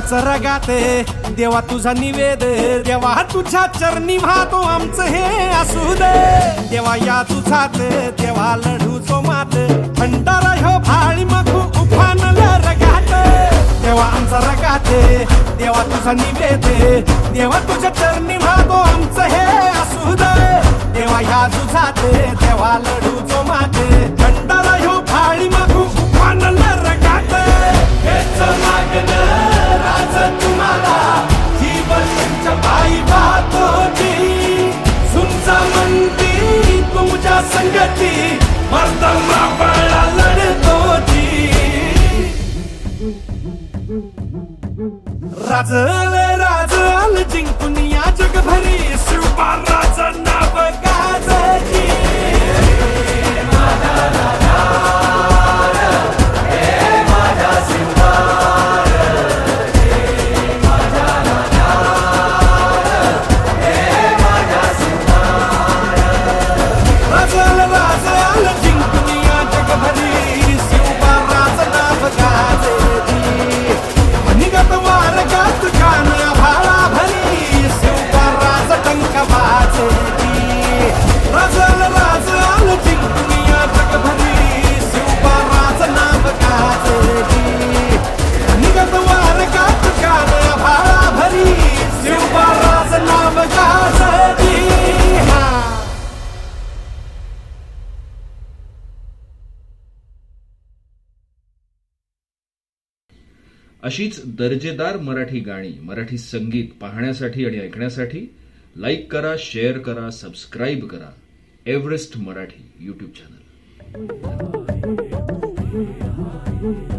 आमचं रगाते देवा तुझा निवेद, देवा तुझ्या चरणी वाहतो आमचं हे असू दे, देवा या तुझात देवा लढू जो मात, भंडारा ह्यो भाळी मखू उफानल रगात, देवा आमचा रगाते देवा तुझा निवेद, देवा तुझ्या चरणी वाहतो आमचं हे असू दे, देवा या तुझात देवा लढू जो मात, भंडारा ह्यो भाळी मखू उफानल रगात, हेच मागणं राज तुम्हाला जीवन तुमच्या पायी वाहतोची, सुमचा म्हणती तुमच्या संगती मर्दमा बाळा लढतोची, राजल जिंकून या जगभरी शिवबाराचं नाव गाजची, अशीच दर्जेदार मराठी गाणी, मराठी संगीत पाहण्यासाठी आणि ऐकण्यासाठी लाईक करा, शेअर करा, सबस्क्राईब करा एव्हरेस्ट मराठी यूट्यूब चॅनल.